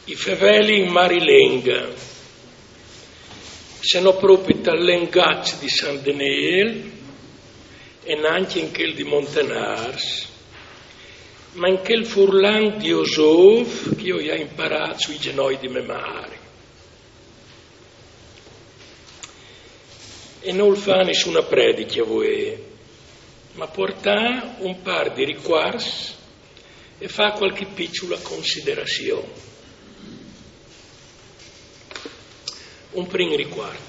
I feveli in Marilenga, se no proprio dall'engaccio di San Daniel e neanche in quel di Montenars, ma in quel furlan di Osov che io ho imparato sui genoi di memoria. E non fa nessuna predica voi, ma porta un par di riquars e fa qualche piccola considerazione. Un primo riguardo.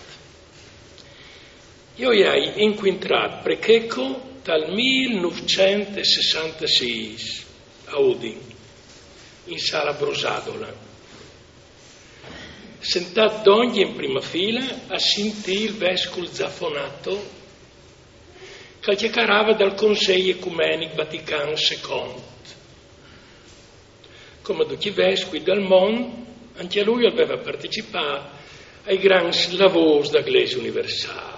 Io ho incontrato Precheco dal 1966 a Udin, in Sala Brosadola, sentato d'ogni in prima fila a sentire il vescovo Zaffonato che chiacchierava dal Consiglio Ecumenico Vaticano II. Come tutti i vescovi del mondo, anche lui aveva partecipato ai grandi lavori dell'Eglise universale.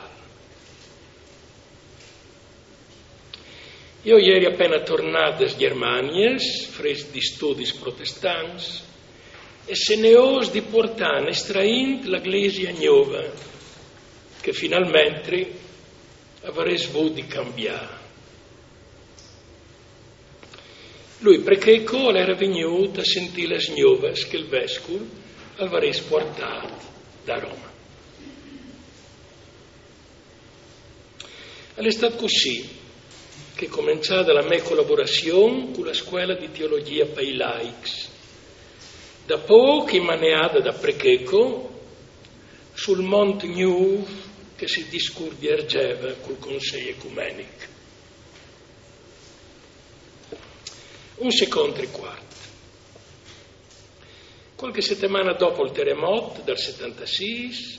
Io ieri appena tornato da Germania, fresco di studi protestanti, e se ne ho di portare estraint l'Eglise nuova, che finalmente avrei svuoto di cambiare. Lui perché era venuto a sentire le nuove che il vescovo avrebbe portato da Roma. È stato così che è cominciata la mia collaborazione con la scuola di teologia per i laici, da poco immaneata da Precheco sul Monte New che si discurdergeva col Consiglio Ecumenico. Un secondo riguardo. Qualche settimana dopo il terremoto del 76,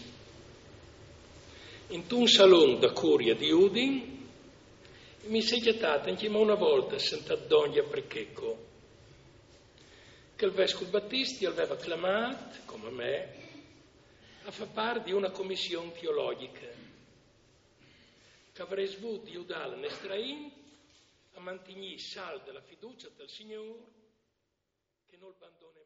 in un salone da curia di Udin, mi si è gettata anche una volta sentato Dogna Precheco, che il vescovo Battisti aveva chiamato, come me, a far parte di una commissione teologica, che avrei svuto di aiutare l'estrain a mantenere salda la fiducia del Signore, che non abbandona